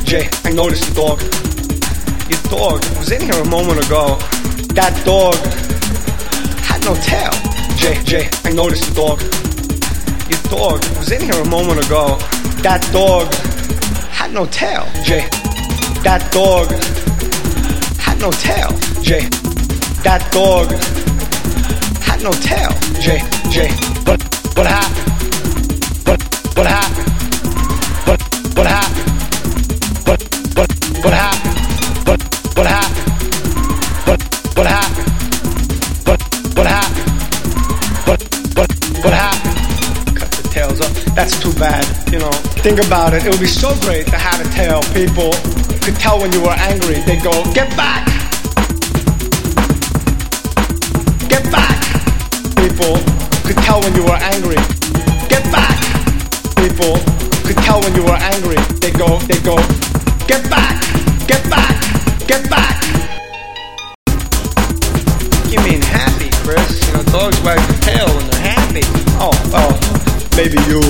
Jay, I noticed the dog. Your dog was in here a moment ago. That dog had no tail. Jay, I noticed the dog. Your dog was in here a moment ago. That dog had no tail. Jay, that dog had no tail. Jay, that dog had no tail. Jay, but what happened? What happened? What happened? What happened? What happened? What happened? What happened? What happened? Cut the tails up. That's too bad, you know. Think about it. It would be so great to have a tail. People could tell when you were angry. They'd go, get back! Get back! People could tell when you were angry. Get back! People could tell when you were angry. They go, get back! Get back! Get back! You mean happy, Chris? You know, dogs wag their tail when they're happy. Oh, maybe you.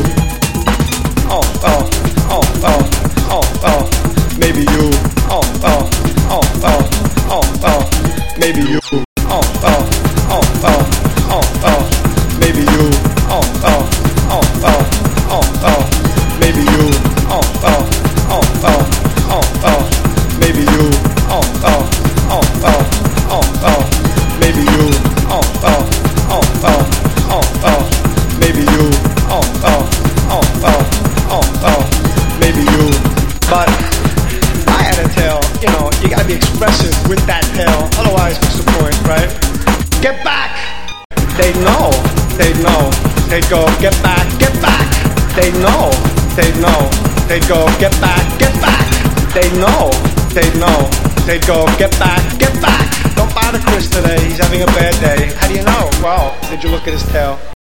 Maybe you. Maybe you. Maybe you. Maybe you. Maybe you. Maybe you. Maybe you. But I had a tail, you know, you gotta be expressive with that tail, otherwise what's the point, right? Get back! They know, they go, get back, get back! They know, they go, get back, get back! They know, they go, get back, get back! Don't bother Chris today, he's having a bad day. How do you know? Well, did you look at his tail?